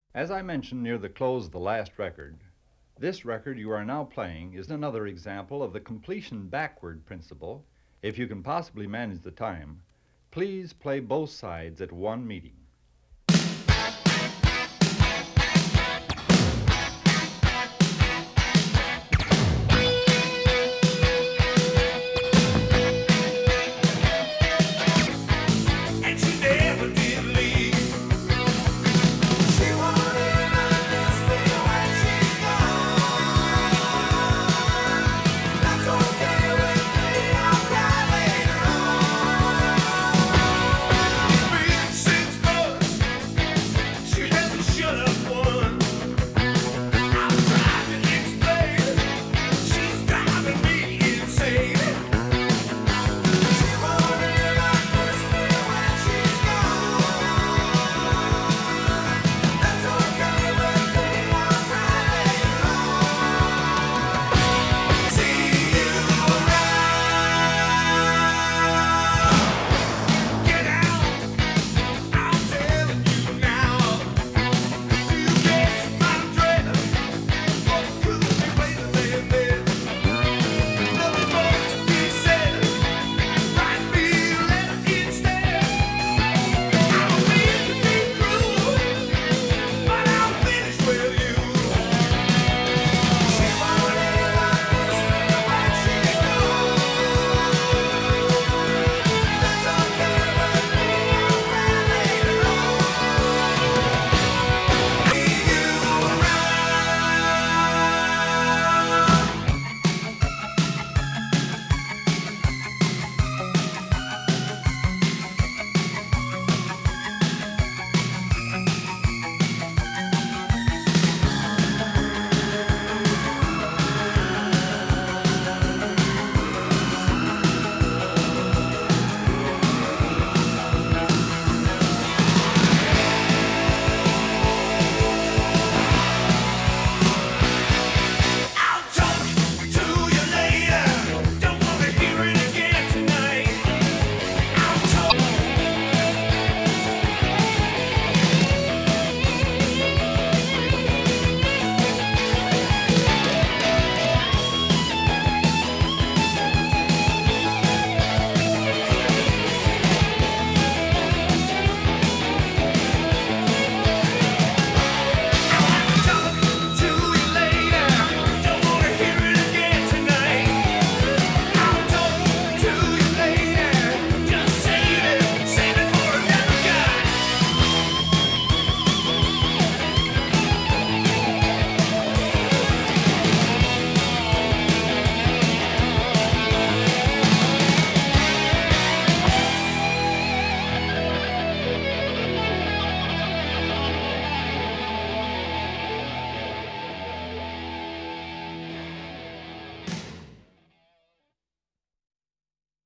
As I mentioned near the close of the last record, this record you are now playing is another example of the completion backward principle. If you can possibly manage the time, please play both sides at one meeting.